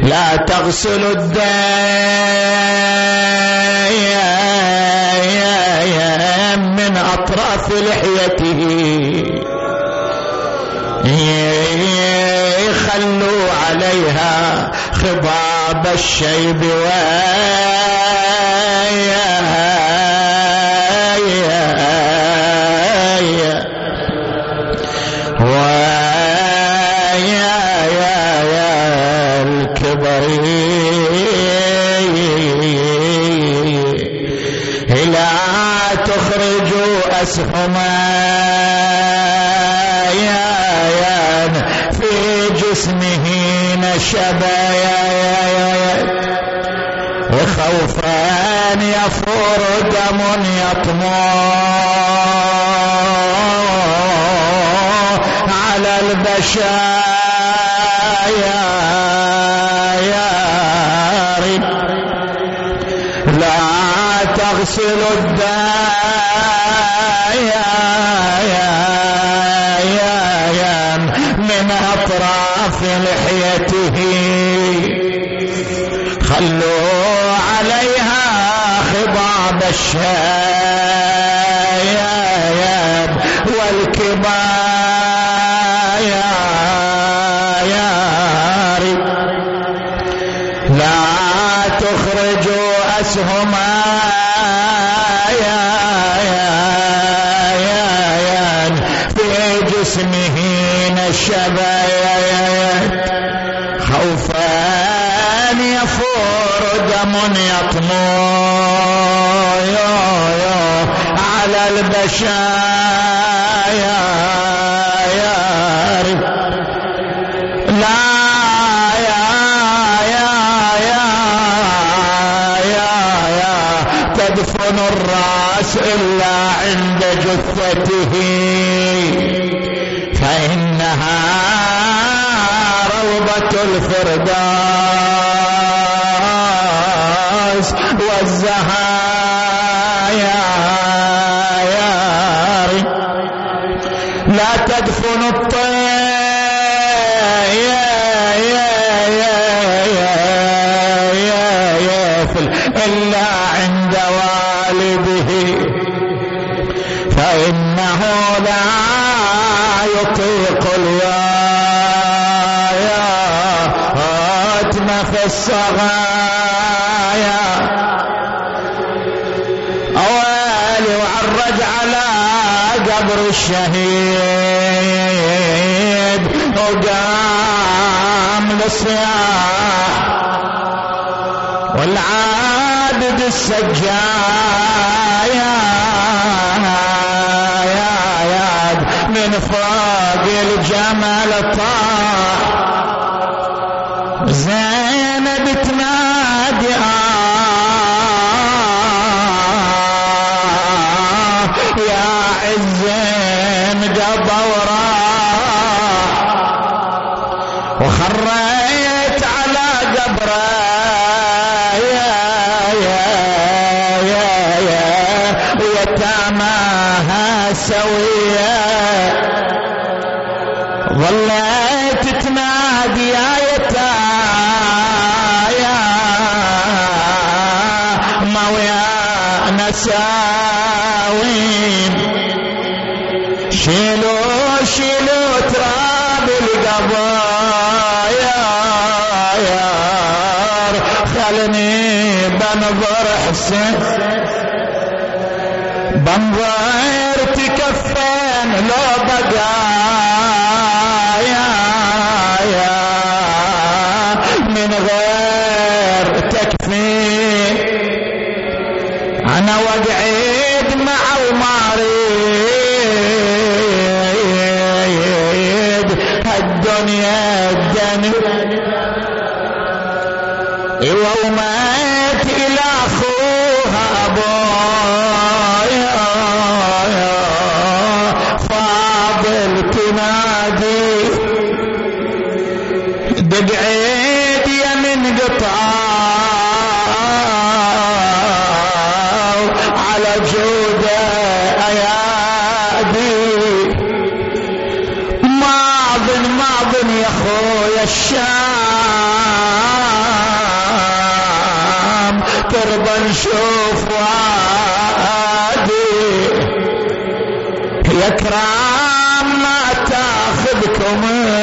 لا تغسل الدين من أطراف لحيته، خلوا عليها خضاب الشيب الكبر، لا تخرجوا أسهما في جسمه نشبا، خوفا يفور دم يطمو على البشايا، لا تغسل الدين من أطراف لحيته، خلوا عليها خضاب الشيب والكباير، لا تخرجوا أسهما في جسمه نشبا، خوفا يفور دم يطمو على البشاير، لا تدفن الرأس إلا عند جثته، فإنها روضة الفردوس والزهايا، لا تدفن الطفل إلا عند والده، فإنه لا يطيق الياتم في الصغايا، أوالي وعرج على قبر الشهيد وقام للصياح، والعابد السجايد من فوق الجمل طاح، زينب تنادي يا عزين قضى وراح، وخريت على قبره ويتاماها سوية، ظليت تنادي يا يتامى ويا نساوين، شيلوا شيلوا تراب القضايا، خلني بنظر حسين، بنظر تكفين لو بقايا من غير تكفين، أنا وقعد مع المريض الدنيا الدنيا، ومات إلى أخوها أبويا فاضل تنادي، دقعيد يا من قطع على جودة أيادي، ما أظن يا أخويا الشام ترضى نشوف وادي يا كرام ما تاخذكم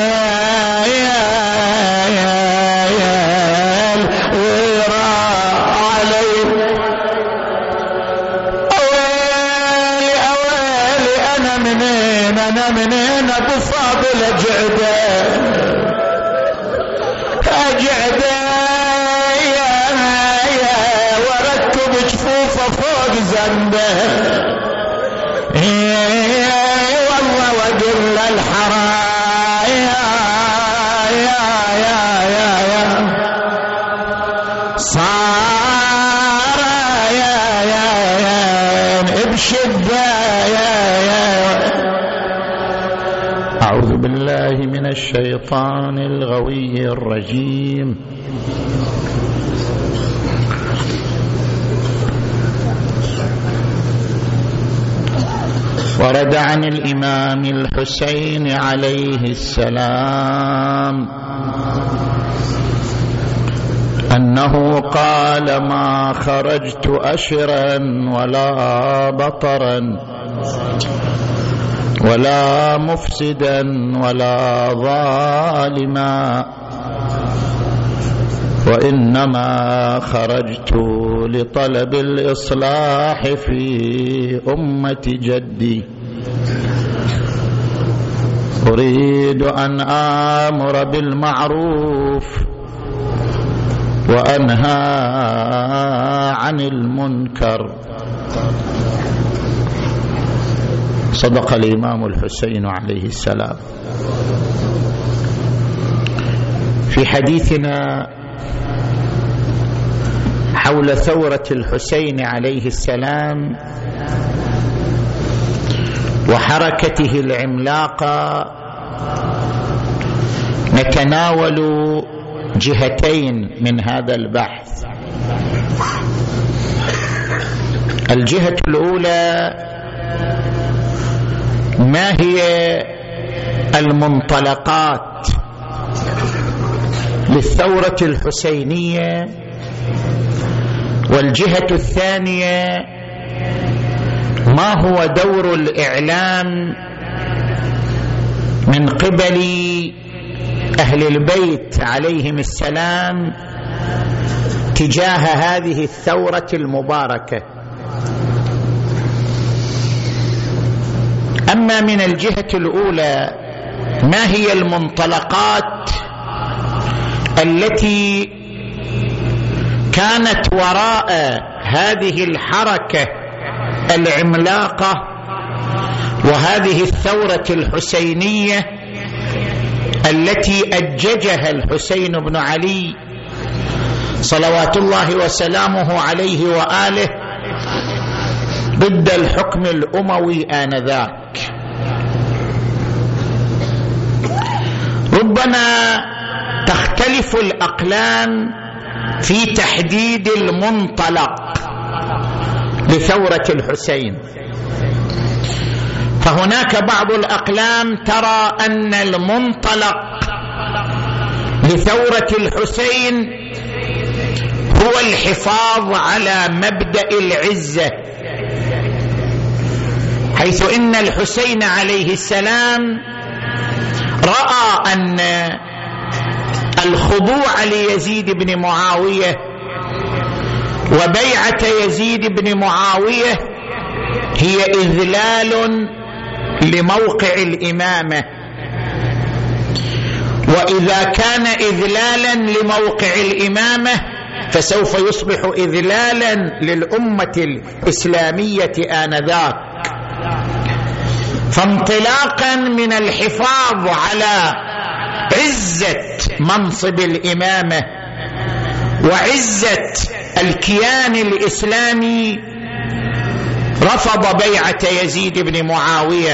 منين ابو فاضل اجعده وركب جفوفه فوق زنبه والله واقول للحرام صار بشده أعوذ بالله من الشيطان الغوي الرجيم. ورد عن الإمام الحسين عليه السلام أنه قال: ما خرجت أشرا ولا بطرا ولا مفسدا ولا ظالما، وإنما خرجت لطلب الإصلاح في أمة جدي، أريد أن آمر بالمعروف وأنهى عن المنكر. صدق الإمام الحسين عليه السلام. في حديثنا حول ثورة الحسين عليه السلام وحركته العملاقة نتناول جهتين من هذا البحث. الجهة الأولى: ما هي المنطلقات للثورة الحسينية؟ والجهة الثانية: ما هو دور الإعلام من قبل أهل البيت عليهم السلام تجاه هذه الثورة المباركة؟ أما من الجهة الأولى: ما هي المنطلقات التي كانت وراء هذه الحركة العملاقة وهذه الثورة الحسينية التي أججها الحسين بن علي صلوات الله وسلامه عليه وآله ضد الحكم الأموي آنذاك؟ ربما تختلف الأقلام في تحديد المنطلق لثورة الحسين، فهناك بعض الأقلام ترى أن المنطلق لثورة الحسين هو الحفاظ على مبدأ العزة، حيث إن الحسين عليه السلام رأى أن الخضوع ليزيد بن معاوية وبيعة يزيد بن معاوية هي إذلال لموقع الإمامة، وإذا كان إذلالا لموقع الإمامة فسوف يصبح إذلالا للأمة الإسلامية آنذاك. فانطلاقا من الحفاظ على عزة منصب الإمامة وعزة الكيان الإسلامي رفض بيعة يزيد بن معاوية،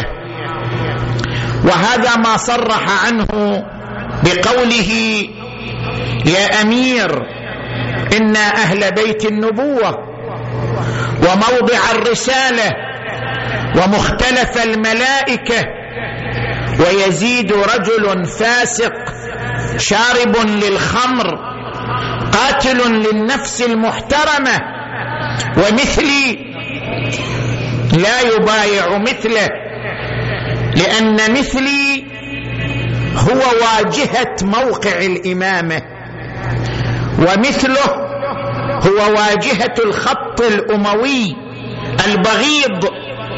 وهذا ما صرح عنه بقوله: يا أمير، إنا أهل بيت النبوة وموضع الرسالة ومختلف الملائكة، ويزيد رجل فاسق شارب للخمر قاتل للنفس المحترمة ومثلي لا يبايع مثله، لأن مثلي هو واجهة موقع الإمامة، ومثله هو واجهة الخط الأموي البغيض.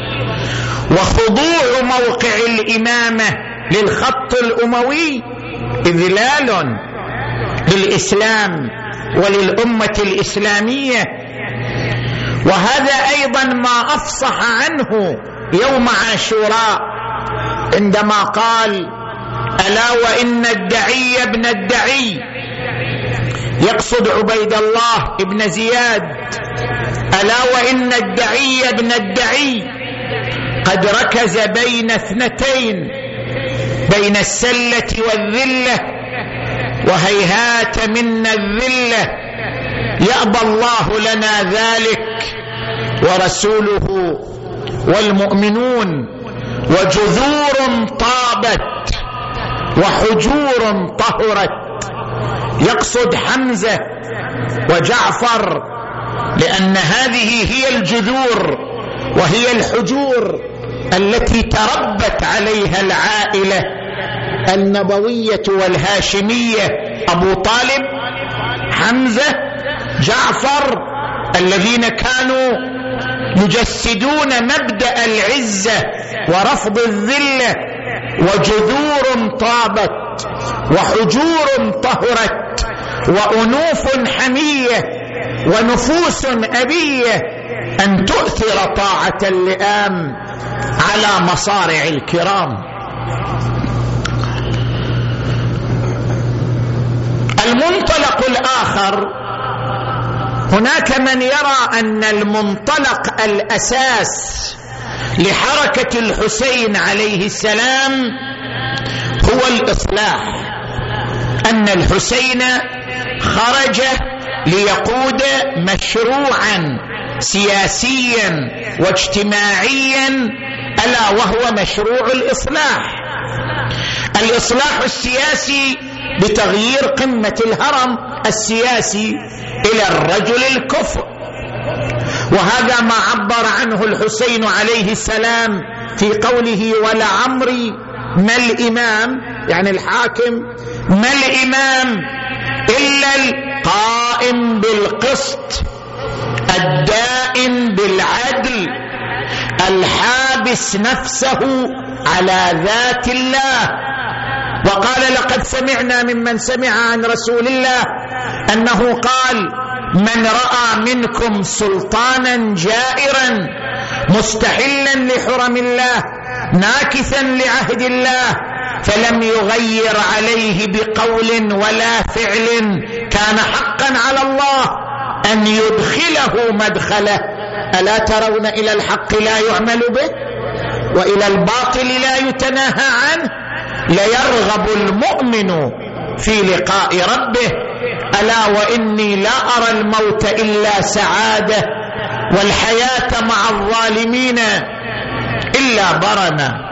وخضوع موقع الإمامة للخط الأموي إذلال للإسلام وللأمة الإسلامية. وهذا أيضا ما أفصح عنه يوم عاشوراء عندما قال: ألا وإن الدعي ابن الدعي، يقصد عبيد الله ابن زياد، ألا وإن الدعي ابن الدعي قد ركز بين اثنتين، بين السلة والذلة، وهيهات منا الذلة، يأبى الله لنا ذلك ورسوله والمؤمنون. وجذور طابت وحجور طهرت، يقصد حمزة وجعفر، لأن هذه هي الجذور وهي الحجور التي تربت عليها العائلة النبوية والهاشمية: أبو طالب، حمزة، جعفر، الذين كانوا يجسدون مبدأ العزة ورفض الذلة. وجذور طابت وحجور طهرت وأنوف حمية ونفوس أبية أن تؤثر طاعة اللئام على مصارع الكرام. المنطلق الآخر، هناك من يرى أن المنطلق الأساس لحركة الحسين عليه السلام هو الإصلاح، أن الحسين خرج ليقود مشروعا سياسيا واجتماعيا، ألا وهو مشروع الإصلاح السياسي بتغيير قمة الهرم السياسي إلى الرجل الكفء. وهذا ما عبر عنه الحسين عليه السلام في قوله: ولعمري ما الإمام، يعني الحاكم، ما الإمام إلا القائم بالقسط الدائم بالعدل الحابس نفسه على ذات الله. وقال: لقد سمعنا ممن سمع عن رسول الله أنه قال: من رأى منكم سلطانا جائرا مستحلا لحرم الله ناكثا لعهد الله فلم يغير عليه بقول ولا فعل، كان حقا على الله أن يدخله مدخله. ألا ترون إلى الحق لا يعمل به وإلى الباطل لا يتناهى عنه؟ ليرغب المؤمن في لقاء ربه. ألا وإني لا أرى الموت إلا سعادة والحياة مع الظالمين إلا برنا.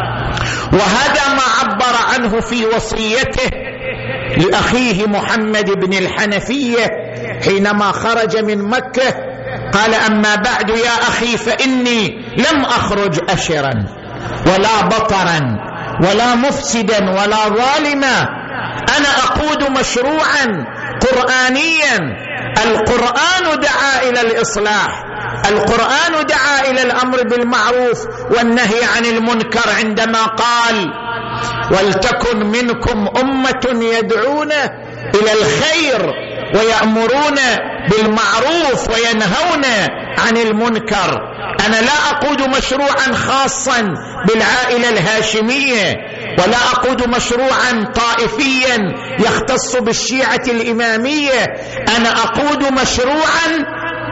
وهذا ما عبر عنه في وصيته لأخيه محمد بن الحنفية حينما خرج من مكة، قال: أما بعد يا أخي فإني لم أخرج أشرا ولا بطرا ولا مفسدا ولا ظالما، أنا أقود مشروعا قرآنيا. القرآن دعا إلى الإصلاح، القرآن دعا إلى الأمر بالمعروف والنهي عن المنكر عندما قال: ولتكن منكم أمة يدعون إلى الخير ويأمرون بالمعروف وينهون عن المنكر. أنا لا أقود مشروعا خاصا بالعائلة الهاشمية، ولا أقود مشروعا طائفيا يختص بالشيعة الإمامية، أنا أقود مشروعا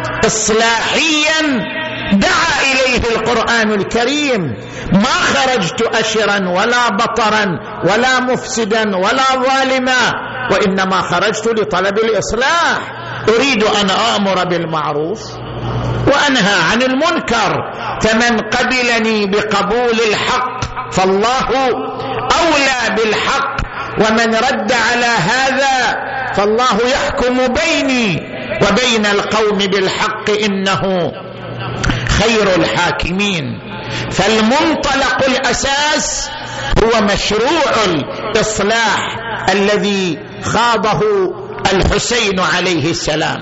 إصلاحيا دعا إليه القرآن الكريم. ما خرجت أشرا ولا بطرا ولا مفسدا ولا ظالما، وإنما خرجت لطلب الإصلاح. أريد أن آمر بالمعروف وأنهى عن المنكر، فمن قبلني بقبول الحق فالله أولى بالحق، ومن رد على هذا فالله يحكم بيني وبين القوم بالحق إنه خير الحاكمين. فالمنطلق الأساس هو مشروع الإصلاح الذي خاضه الحسين عليه السلام.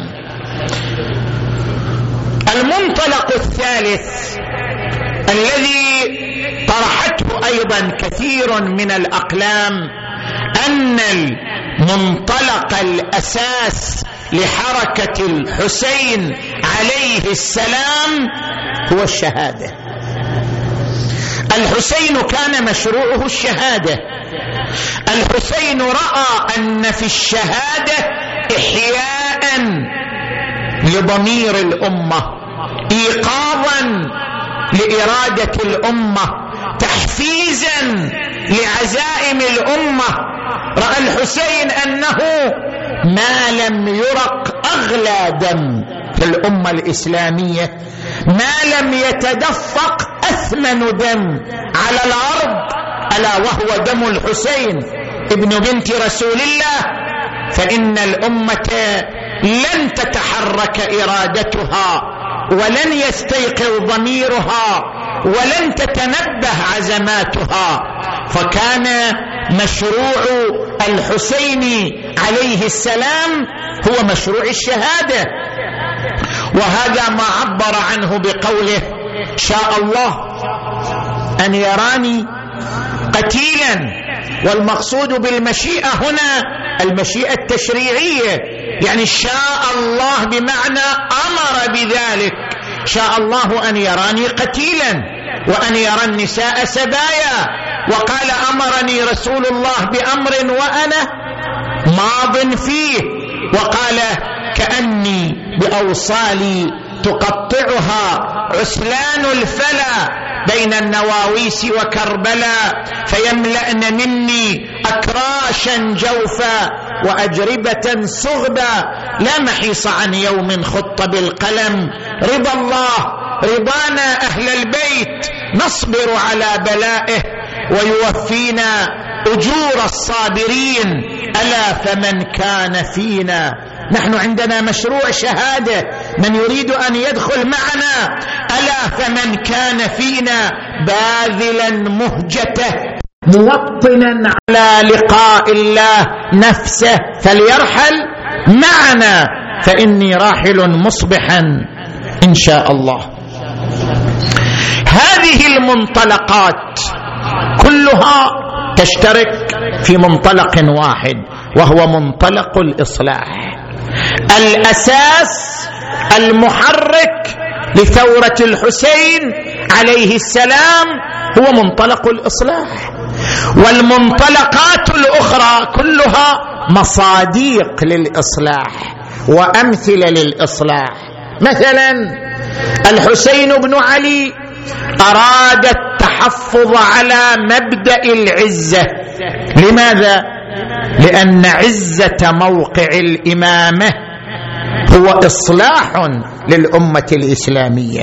المنطلق الثالث الذي طرحته أيضا كثير من الأقلام أن المنطلق الأساس لحركة الحسين عليه السلام هو الشهادة. الحسين كان مشروعه الشهادة. الحسين رأى أن في الشهادة إحياء لضمير الأمة، إيقاظا لإرادة الأمة، تحفيزا لعزائم الأمة. رأى الحسين أنه ما لم يرق أغلى دم في الأمة الإسلامية، ما لم يتدفق أثمن دم على الأرض ألا وهو دم الحسين ابن بنت رسول الله، فإن الأمة لن تتحرك إرادتها ولن يستيقظ ضميرها ولن تتنبه عزماتها. فكان مشروع الحسين عليه السلام هو مشروع الشهادة، وهذا ما عبر عنه بقوله شاء الله أن يراني قتيلا. والمقصود بالمشيئة هنا المشيئة التشريعية، يعني شاء الله بمعنى أمر بذلك. شاء الله أن يراني قتيلا وأن يرى النساء سبايا، وقال أمرني رسول الله بأمر وأنا ماض فيه، وقال كأني بأوصالي تقطعها عسلان الفلا بين النواويس وكربلاء، فيملأن مني أكراشا جوفا وأجربة صغبا، لا محيص عن يوم خط بالقلم. رضا الله رضانا أهل البيت، نصبر على بلائه ويوفينا أجور الصابرين، ألا فمن كان فينا. نحن عندنا مشروع شهادة، من يريد أن يدخل معنا ألا فمن كان فينا باذلا مهجته موطنا على لقاء الله نفسه فليرحل معنا، فإني راحل مصبحا إن شاء الله. هذه المنطلقات كلها تشترك في منطلق واحد، وهو منطلق الإصلاح. الأساس المحرك لثورة الحسين عليه السلام هو منطلق الإصلاح، والمنطلقات الأخرى كلها مصاديق للإصلاح وأمثلة للإصلاح. مثلا الحسين بن علي أراد التحفظ على مبدأ العزة. لماذا؟ لأن عزة موقع الإمامة هو إصلاح للأمة الإسلامية.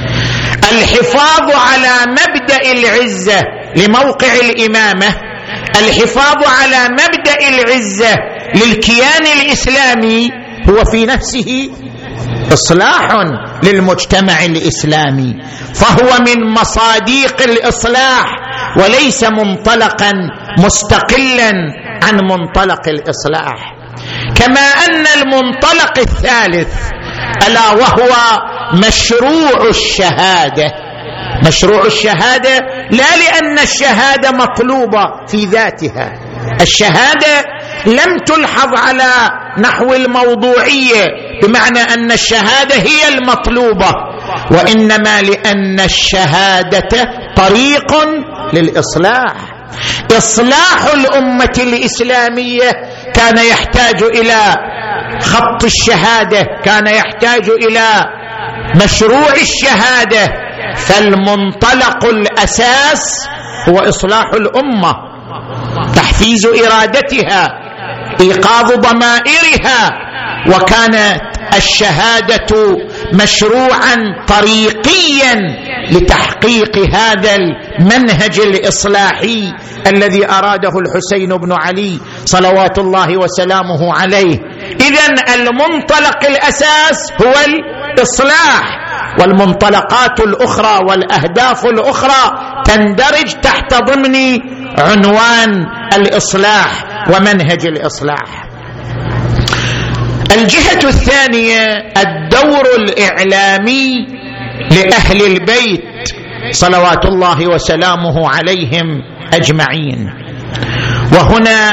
الحفاظ على مبدأ العزة لموقع الإمامة، الحفاظ على مبدأ العزة للكيان الإسلامي هو في نفسه إصلاح للمجتمع الإسلامي، فهو من مصاديق الإصلاح وليس منطلقا مستقلا عن منطلق الإصلاح. كما أن المنطلق الثالث ألا وهو مشروع الشهادة. مشروع الشهادة لا لأن الشهادة مطلوبة في ذاتها، الشهادة لم تلحظ على نحو الموضوعية بمعنى أن الشهادة هي المطلوبة، وإنما لأن الشهادة طريق للإصلاح. إصلاح الأمة الإسلامية كان يحتاج إلى خط الشهادة، كان يحتاج إلى مشروع الشهادة. فالمنطلق الأساس هو إصلاح الأمة، تحفيز إرادتها، إيقاظ ضمائرها، وكانت الشهادة مشروعا طريقيا لتحقيق هذا المنهج الإصلاحي الذي أراده الحسين بن علي صلوات الله وسلامه عليه. إذن المنطلق الأساس هو الإصلاح، والمنطلقات الأخرى والأهداف الأخرى تندرج تحت ضمن عنوان الإصلاح ومنهج الإصلاح. الجهة الثانية الدور الإعلامي لأهل البيت صلوات الله وسلامه عليهم أجمعين. وهنا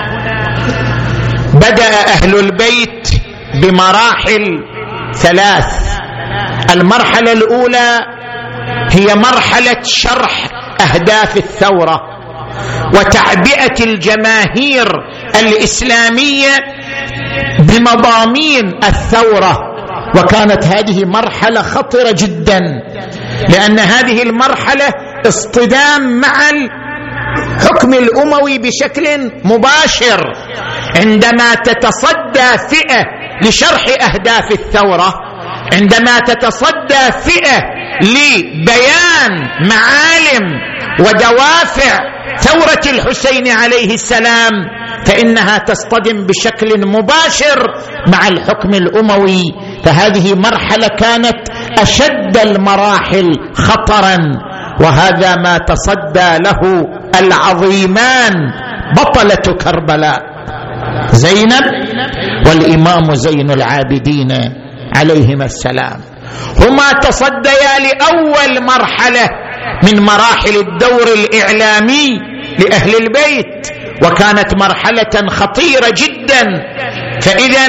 بدأ أهل البيت بمراحل ثلاث. المرحلة الأولى هي مرحلة شرح أهداف الثورة وتعبئة الجماهير الإسلامية بمضامين الثورة، وكانت هذه مرحلة خطرة جدا، لأن هذه المرحلة اصطدام مع الحكم الأموي بشكل مباشر. عندما تتصدى فئة لشرح أهداف الثورة، عندما تتصدى فئة لبيان معالم ودوافع ثورة الحسين عليه السلام، فإنها تصطدم بشكل مباشر مع الحكم الأموي. فهذه مرحلة كانت أشد المراحل خطرا، وهذا ما تصدى له العظيمان بطلة كربلاء زينب والإمام زين العابدين عليهما السلام، هما تصديا لأول مرحلة من مراحل الدور الإعلامي لأهل البيت، وكانت مرحلة خطيرة جدا. فإذا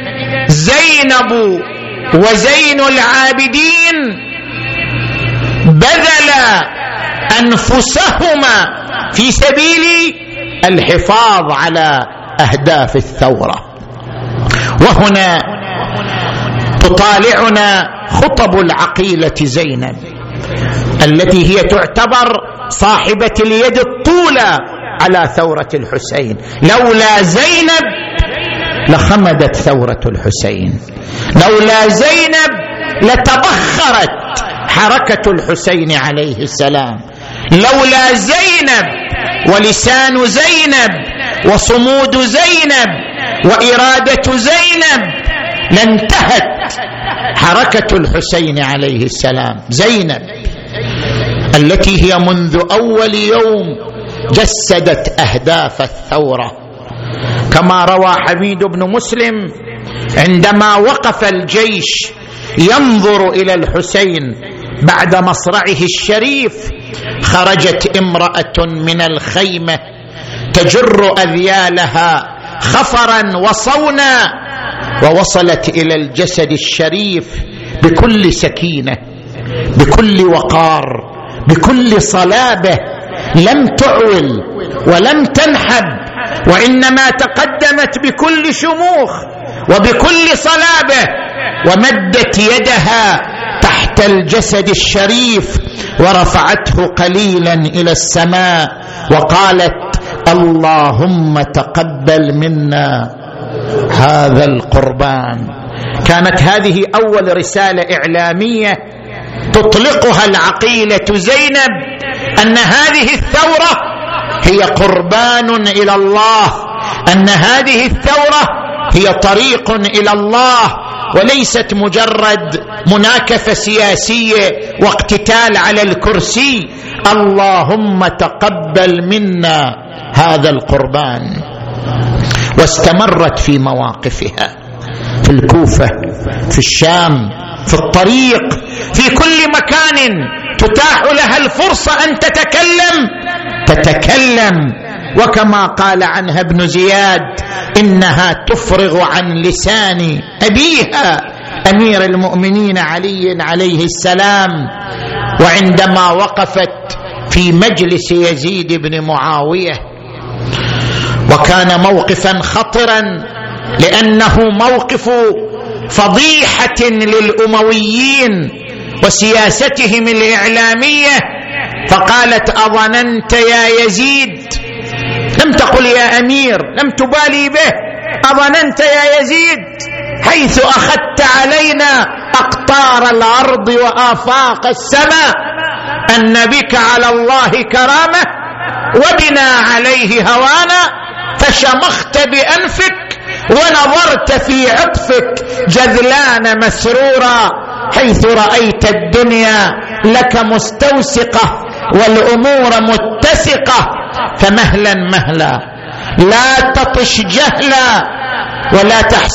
زينب وزين العابدين بذلا أنفسهما في سبيل الحفاظ على أهداف الثورة. وهنا تطالعنا خطب العقيلة زينب التي هي تعتبر صاحبة اليد الطولى على ثورة الحسين. لولا زينب لخمدت ثورة الحسين، لولا زينب لتبخرت حركة الحسين عليه السلام، لولا زينب ولسان زينب وصمود زينب وإرادة زينب لانتهت حركة الحسين عليه السلام. زينب التي هي منذ أول يوم جسدت أهداف الثورة، كما روى حميد بن مسلم عندما وقف الجيش ينظر إلى الحسين بعد مصرعه الشريف، خرجت امرأة من الخيمة تجر أذيالها خفرا وصونا، ووصلت إلى الجسد الشريف بكل سكينة، بكل وقار، بكل صلابة، لم تعول ولم تنحب، وإنما تقدمت بكل شموخ وبكل صلابة، ومدت يدها تحت الجسد الشريف ورفعته قليلا إلى السماء وقالت: اللهم تقبل منا هذا القربان. كانت هذه أول رسالة إعلامية تطلقها العقيلة زينب، أن هذه الثورة هي قربان إلى الله، أن هذه الثورة هي طريق إلى الله، وليست مجرد مناكفة سياسية واقتتال على الكرسي. اللهم تقبل منا هذا القربان. واستمرت في مواقفها في الكوفة، في الشام، في الطريق، في كل مكان تتاح لها الفرصة أن تتكلم. وكما قال عنها ابن زياد: إنها تفرغ عن لسان أبيها أمير المؤمنين علي عليه السلام. وعندما وقفت في مجلس يزيد بن معاوية، وكان موقفا خطرا لأنه موقف فضيحة للأمويين وسياستهم الإعلامية، فقالت: أظننت يا يزيد، لم تقل يا أمير، لم تبالي به، أظننت يا يزيد حيث أخذت علينا أقطار الأرض وآفاق السماء أن بك على الله كرامة وبنا عليه هوانا، فشمخت بأنفك ونظرت في عطفك جذلان مسرورا، حيث رأيت الدنيا لك مستوسقة والأمور متسقة، فمهلا مهلا لا تطش جهلا، ولا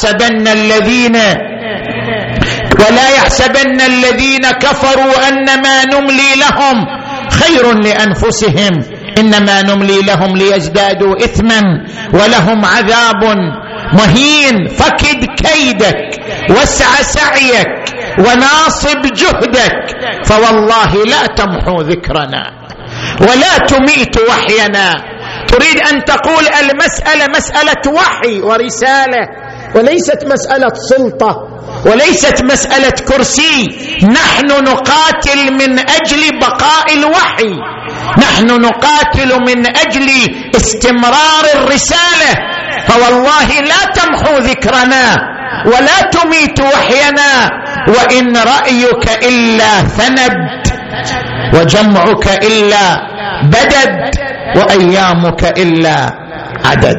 يحسبن الذين كفروا أنما نملي لهم خير لأنفسهم، إنما نملي لهم ليزدادوا إثما ولهم عذاب مهين. فكد كيدك واسع سعيك وناصب جهدك، فوالله لا تمحو ذكرنا ولا تميت وحينا. تريد أن تقول المسألة مسألة وحي ورسالة، وليست مسألة سلطة، وليست مسألة كرسي. نحن نقاتل من أجل بقاء الوحي، نحن نقاتل من أجل استمرار الرسالة، فوالله لا تمحو ذكرنا ولا تميت وحينا، وإن رأيك إلا ثند وجمعك إلا بدد وأيامك إلا عدد.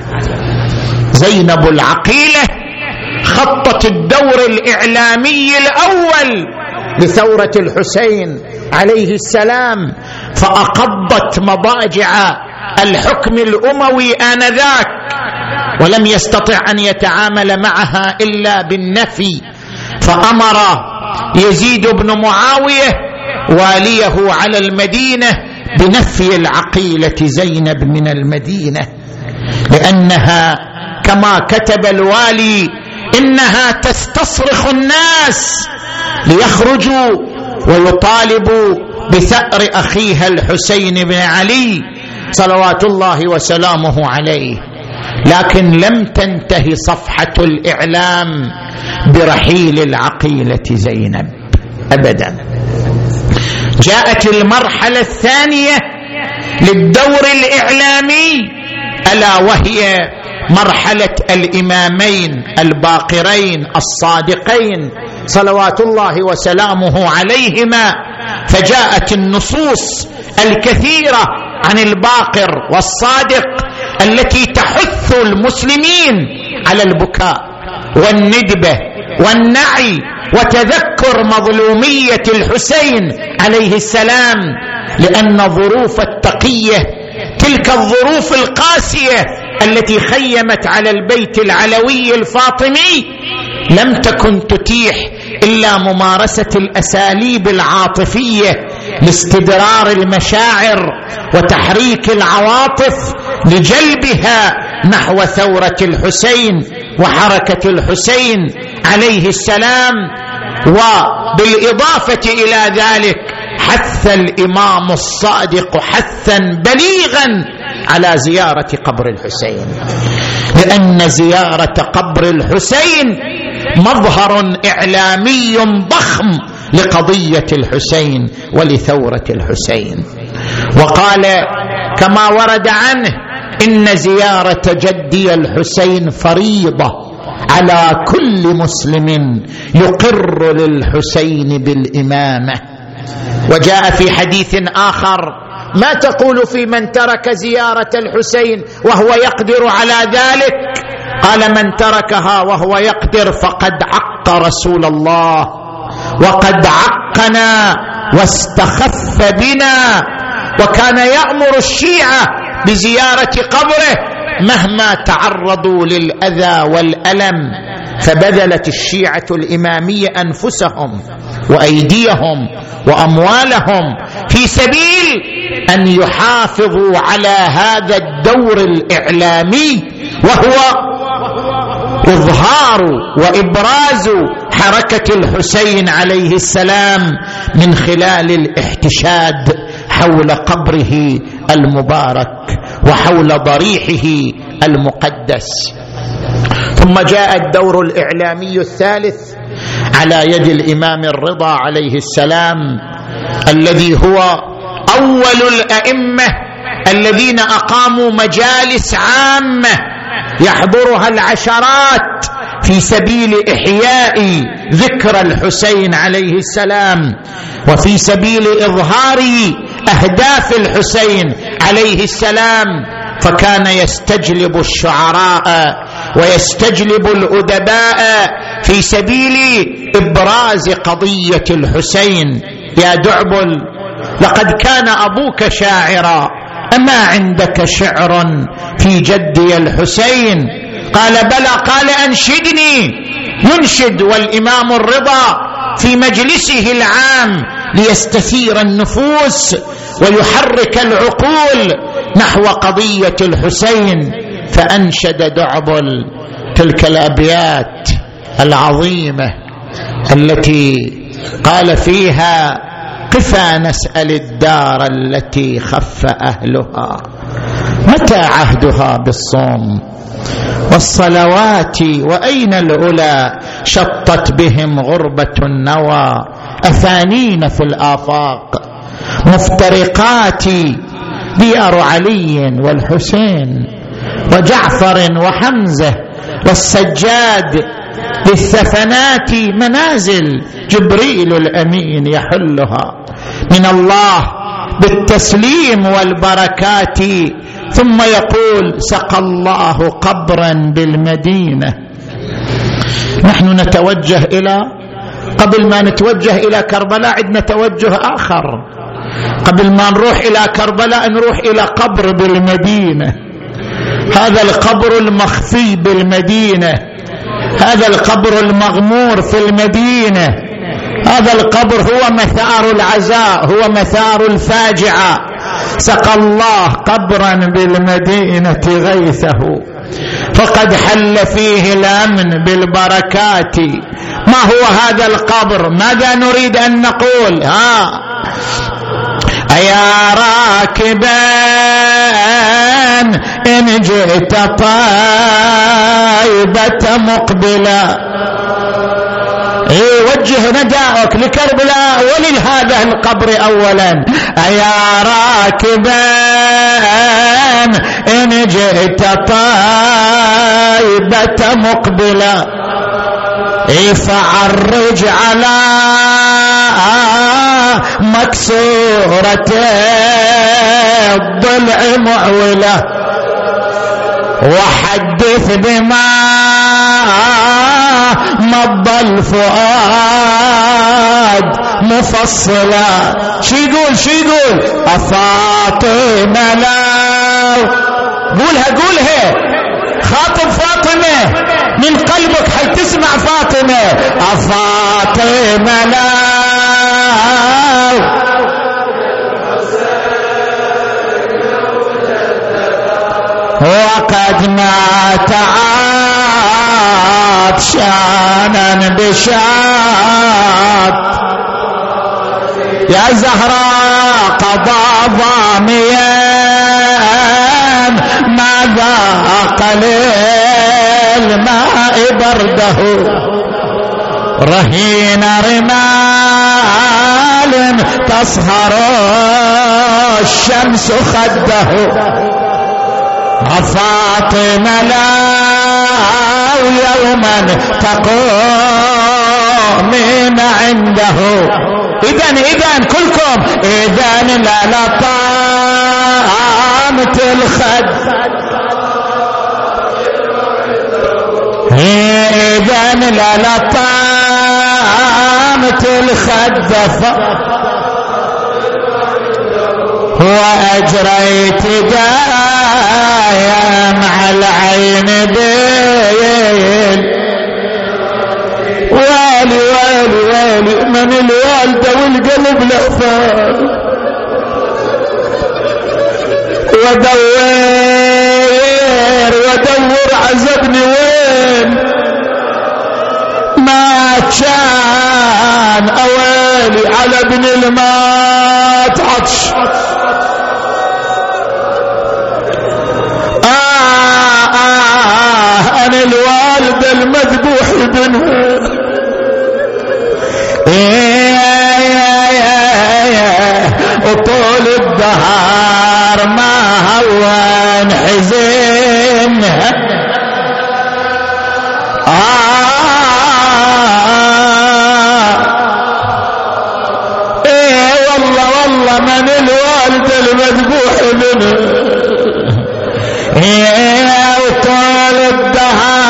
زينب العقيلة خطت الدور الإعلامي الأول لثورة الحسين عليه السلام، فأقضت مضاجع الحكم الأموي آنذاك، ولم يستطع أن يتعامل معها إلا بالنفي، فأمر يزيد بن معاوية واليه على المدينة بنفي العقيلة زينب من المدينة، لأنها كما كتب الوالي إنها تستصرخ الناس ليخرجوا ويطالبوا بثأر أخيها الحسين بن علي صلوات الله وسلامه عليه. لكن لم تنتهي صفحة الإعلام برحيل العقيلة زينب أبدا. جاءت المرحلة الثانية للدور الإعلامي، ألا وهي مرحلة الإمامين الباقرين الصادقين صلوات الله وسلامه عليهما، فجاءت النصوص الكثيرة عن الباقر والصادق التي تحث المسلمين على البكاء والندبة والنعي وتذكر مظلومية الحسين عليه السلام، لأن ظروف التقية، تلك الظروف القاسية التي خيمت على البيت العلوي الفاطمي، لم تكن تتيح إلا ممارسة الأساليب العاطفية لاستدرار المشاعر وتحريك العواطف لجلبها نحو ثورة الحسين وحركة الحسين عليه السلام. وبالإضافة إلى ذلك حث الإمام الصادق حثا بليغا على زيارة قبر الحسين، لأن زيارة قبر الحسين مظهر إعلامي ضخم لقضية الحسين ولثورة الحسين. وقال كما ورد عنه: إن زيارة جدي الحسين فريضة على كل مسلم يقر للحسين بالإمامة. وجاء في حديث آخر: ما تقول في من ترك زيارة الحسين وهو يقدر على ذلك؟ قال: من تركها وهو يقدر فقد عق رسول الله، وقد عقنا واستخف بنا، وكان يأمر الشيعة بزيارة قبره مهما تعرضوا للأذى والألم، فبذلت الشيعة الإمامية أنفسهم وأيديهم وأموالهم في سبيل أن يحافظوا على هذا الدور الإعلامي، وهو إظهار وإبراز حركة الحسين عليه السلام من خلال الاحتشاد حول قبره المبارك وحول ضريحه المقدس. ثم جاء الدور الإعلامي الثالث على يد الإمام الرضا عليه السلام، الذي هو أول الأئمة الذين أقاموا مجالس عامة يحضرها العشرات في سبيل إحياء ذكر الحسين عليه السلام، وفي سبيل إظهار أهداف الحسين عليه السلام. فكان يستجلب الشعراء ويستجلب الأدباء في سبيل إبراز قضية الحسين. يا دعبل لقد كان أبوك شاعرا، أما عندك شعر في جدي الحسين؟ قال بلى. قال أنشدني. ينشد والإمام الرضا في مجلسه العام ليستثير النفوس ويحرك العقول نحو قضية الحسين. فأنشد دعبل تلك الأبيات العظيمة التي قال فيها: قفا نسأل الدار التي خف أهلها، متى عهدها بالصوم والصلوات، وأين العلا شطت بهم غربة النوى، أفانين في الآفاق مفترقات، ديار علي والحسين وجعفر وحمزة والسجاد، للثفنات منازل جبريل الأمين يحلها، من الله بالتسليم والبركات. ثم يقول: سقى الله قبرا بالمدينة. نحن نتوجه قبل ما نتوجه إلى كربلاء عندنا توجه آخر. قبل ما نروح إلى كربلاء نروح إلى قبر بالمدينة. هذا القبر المخفي بالمدينة، هذا القبر المغمور في المدينة، هذا القبر هو مثار العزاء، هو مثار الفاجعة. سقى الله قبرا بالمدينة غيثه، فقد حل فيه الأمن بالبركات. ما هو هذا القبر؟ ماذا نريد أن نقول؟ أيا راكبا إن جئت طيبة مقبلا، وجه نداءك لكربلاء ولهذا القبر أولا. أيا راكبا إن جئت طيبة مقبلا، فعرج على مكسورة الضلع معولة، وحدث بما مضى الفؤاد مفصلا. شو يقول أفاطمة لا، قولها خاطب فاطمة من قلبك حي تسمع فاطمة. أفاطمة لا وقد مات عطشانا بشات، يا زهراء قضى ظاميا ما ذاق للماء برده، رهين رمال تصهر الشمس خده. فاطمة لا يوما تقومين عنده. إذن كلكم إذن لا لطامة الخد، إذن لا لطامة الخد، وأجريت دايا مع العين بيل. والي والي والي من الوالدة والقلب لأفار، ودور عزبني وين ما كان أوالي على ابن المات عطش. أنا الوالد المذبوح ابنها، وطول الدهار ما هون حزنها. والله من الوالد المذبوح ابنها، وطول الدهار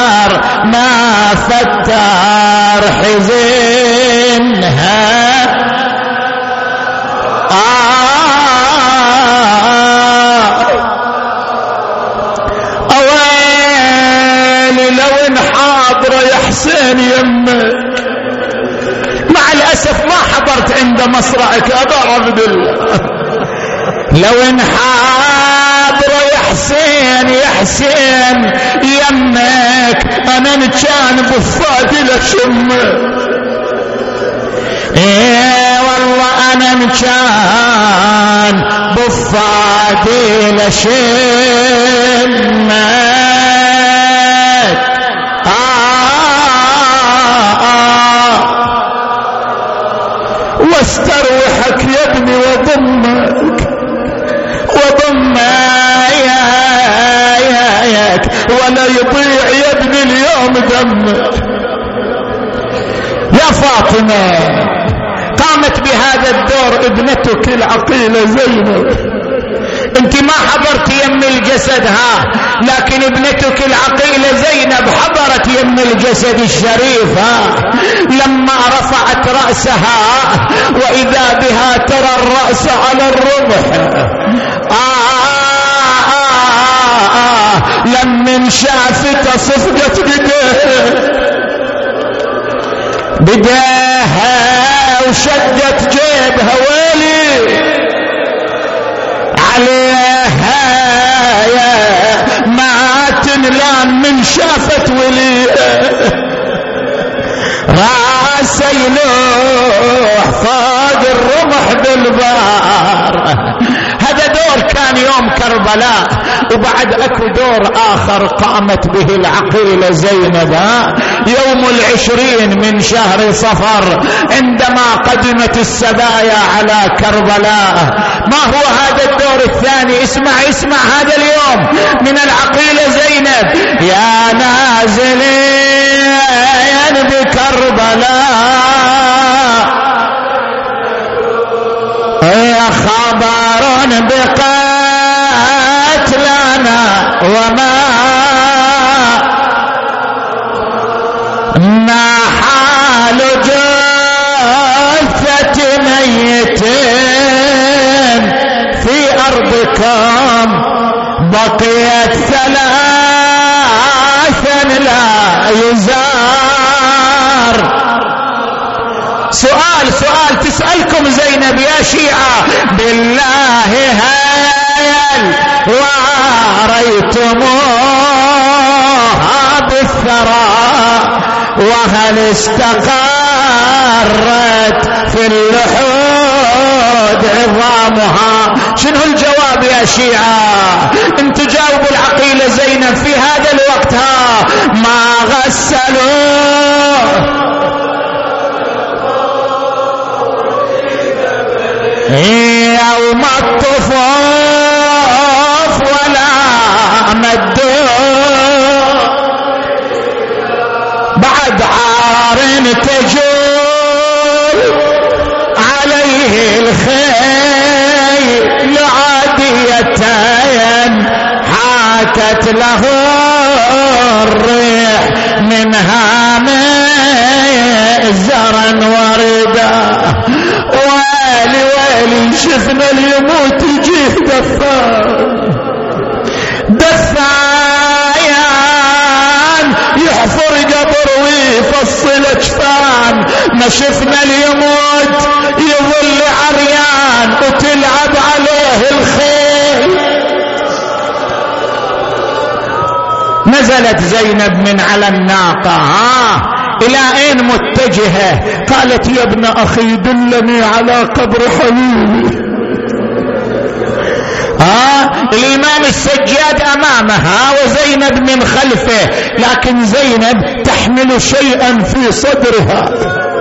اختار حزنها اويلي لو ان حاضر يا حسين يمك. مع الاسف ما حضرت عند مصرعك ابا عبد الله. لو ان حاضر يا حسين يا حسين يمك انا كان بفاتي لشمك. ايه والله انا كان بفاتي لشمك. واستروحك يا ابني وضمك وضمك ولا يضيع يا ابني اليوم دمك. يا فاطمة قامت بهذا الدور ابنتك العقيلة زينب. انت ما حضرت يم الجسد لكن ابنتك العقيلة زينب حضرت يم الجسد الشريف لما رفعت رأسها وإذا بها ترى الرأس على الرمح. لمن شافت صفقت بداها وشدت جيبها ويلي عليها يا ما تنلام من شافت ولي راس يلوح فوق الرمح بالبار. هذا دور كان يوم كربلاء. وبعد اكو دور اخر قامت به العقيلة زينب يوم 20 من شهر صفر عندما قدمت السبايا على كربلاء. ما هو هذا الدور الثاني؟ اسمع هذا اليوم من العقيلة زينب. يا نازلين بكربلاء يا خبر بقتلنا وما حال جثة ميتين في أرضكم بقيت 3 لا يزار. سؤال تسألكم زينب يا شيعة بالله هل واريتموها بالثرى وهل استقرت في اللحود عظامها؟ شنو الجواب يا شيعة؟ انتوا جاوبوا العقيلة زينب في هذا الوقت ما غسلوه يوم الطفوف ولا مدوا بعد عار تجول عليه الخيل عاديتين حاكت له الريح منها مزرا وردا. ويلي شفنا اليموت يجيه دثايان يحفر قبر ويفصل اجفان. ما شفنا اليموت يظل عريان وتلعب عليه الخيل. نزلت زينب من على الناقة إلى أين متجهة؟ قالت يا ابن أخي دلني على قبر حبيبي. الإمام السجاد أمامها وزينب من خلفه، لكن زينب تحمل شيئا في صدرها.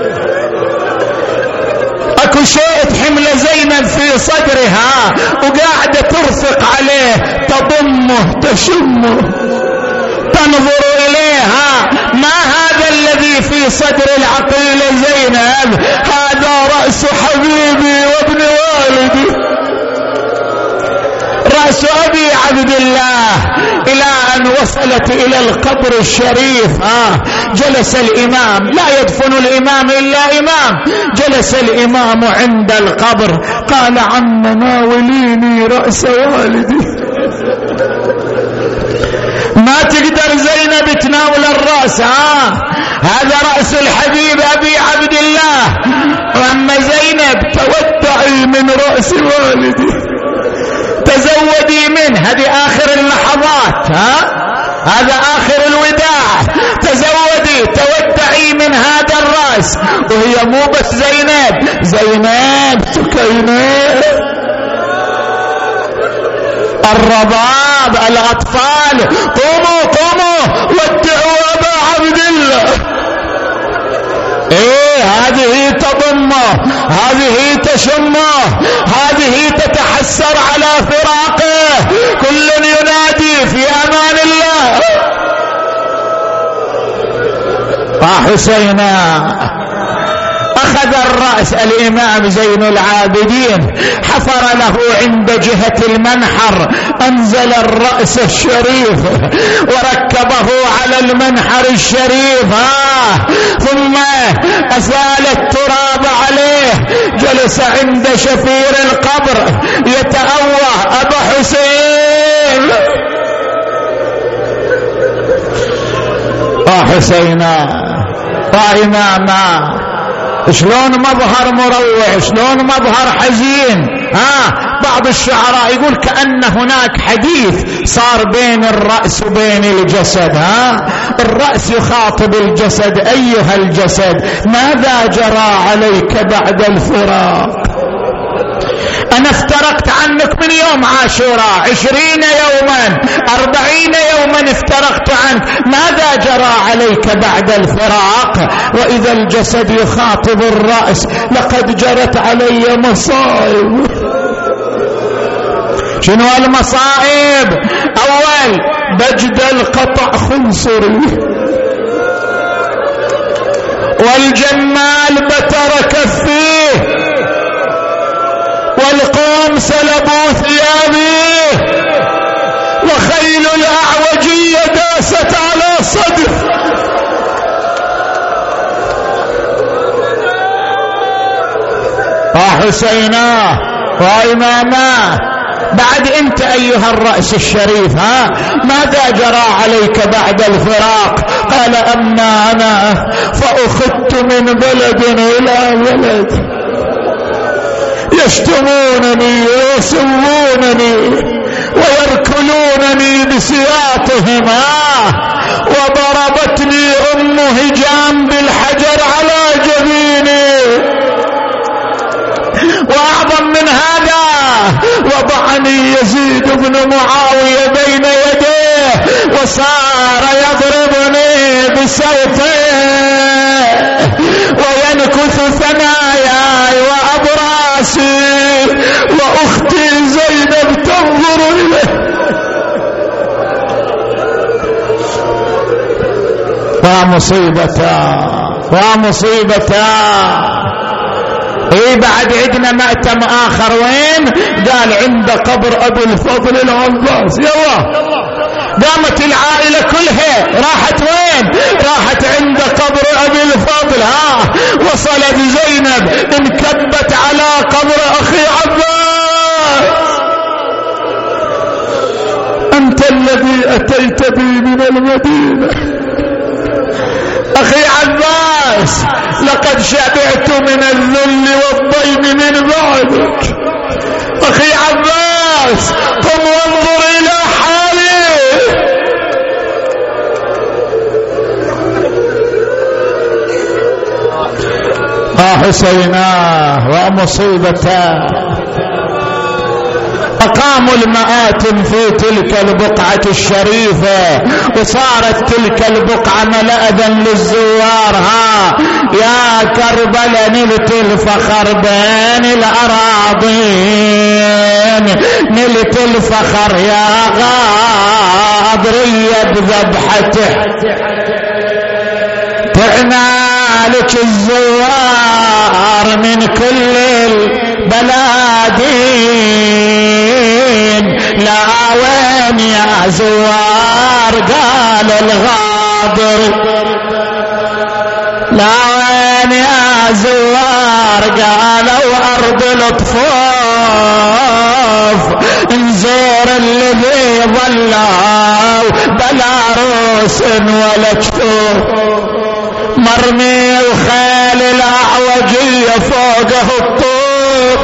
اكو شيء تحمل زينب في صدرها وقاعدة ترفق عليه، تضمه تشمه تنظر إليها. ما هذا الذي في صدر العقيلة زينب؟ هذا رأس حبيبي وابن والدي، رأس أبي عبد الله إلى أن وصلت إلى القبر الشريف. جلس الإمام، لا يدفن الإمام إلا إمام، جلس الإمام عند القبر قال عم ناوليني رأس والدي. ما تقدر زينب تناول الرأس، هذا رأس الحبيب أبي عبد الله. وأما زينب تودعي من رأس والدي، تزودي منه، هذه آخر اللحظات، هذا آخر الوداع، تزودي تودعي من هذا الرأس. وهي مو بس زينب، زينب سكينة، الرباب، الأطفال، قوموا قوموا ودعوا أبا عبد الله. هذه تضمه، هذه تشمه، هذه تتحسر على فراقه، كل ينادي في أمان الله. حسينا أخذ الرأس الإمام زين العابدين، حفر له عند جهة المنحر، أنزل الرأس الشريف وركبه على المنحر الشريف، ثم أزال التراب عليه، جلس عند شفير القبر يتأوه أبا حسين. حسينا وإماما، شلون مظهر مروع، شلون مظهر حزين. بعض الشعراء يقول كأن هناك حديث صار بين الرأس وبين الجسد. الرأس يخاطب الجسد: أيها الجسد، ماذا جرى عليك بعد الفراق؟ أنا افترقت عنك من يوم عاشوراء 20 يوما 40 يوما افترقت عنك، ماذا جرى عليك بعد الفراق؟ وإذا الجسد يخاطب الرأس: لقد جرت علي مصائب. شنو المصائب؟ أول بجد القطع خنصري، والجمال بتر كفيه، والقوم سلبوا ثيابي، وخيل الأعوجية داست على صدر. حسينا وإماما، بعد انت ايها الرأس الشريف، ماذا جرى عليك بعد الفراق؟ قال: اما انا فاخذت من بلد الى بلد، يشتمونني ويسوونني ويركلونني بسياطهم، وضربتني ام هجام بالحجر على جبيني، واعظم من هذا وضعني يزيد بن معاوية بين يديه وصار يضربني بسيفه وينكث ثناياي وأبراسي، وأختي زينب تنظر إليه. ومصيبتا. بعد عندنا مأتم آخر، وين؟ قال عند قبر أبي الفضل العباس. يلا قامت العائلة كلها، راحت وين؟ راحت عند قبر أبي الفضل. وصلت زينب انكبت على قبر أخي عباس: أنت الذي أتيت بي من المدينة أخي عباس، لقد شبعت من الذل والضيم من بعدك. أخي عباس، قم وانظر إلى حالي. حسينا ومصيبته. أقاموا المآتم في تلك البقعة الشريفة، وصارت تلك البقعة ملأذا للزوار. يا كربلاء نلت الفخر بين الأراضين، نلت الفخر يا غاضرية بذبحته، تعنالك الزوار من كل البلادين، لا يا زوار قال الغابر لا وين يا زوار قالوا أرض الطفوف انزور الذي ظلوا بلا روس ولا كتوف مرمي وخيل الأعوجية فوقه الطوف.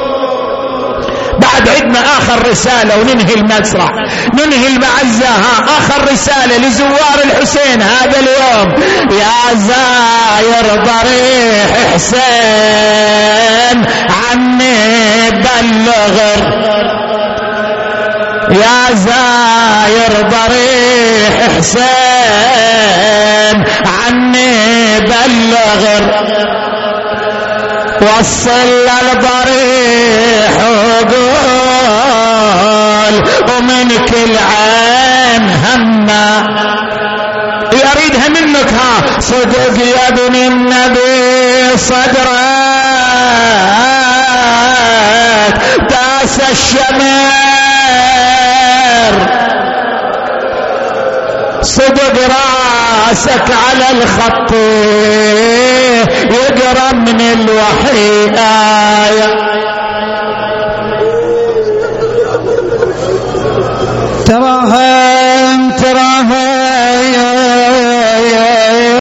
بعد عندنا آخر رسالة وننهي المسرح ننهي المعزة. آخر رسالة لزوار الحسين هذا اليوم. يا زاير ضريح حسين عني بلغ يا زاير ضريح حسين عني بلغ وصل الضريح وقول ومن كل عين هما يريدها منك صدق يا ابن النبي صدرك داس الشمر صدق راسك على الخط يقرأ من الوحي آية تراهم